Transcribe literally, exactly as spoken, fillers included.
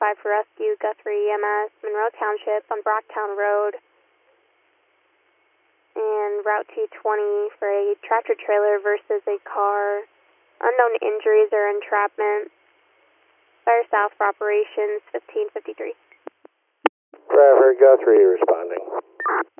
five for rescue, Guthrie E M S, Monroe Township on Brocktown Road. And Route two twenty for a tractor trailer versus a car. Unknown injuries or entrapment. Fire south for operations fifteen fifty-three. Trevor, Guthrie responding.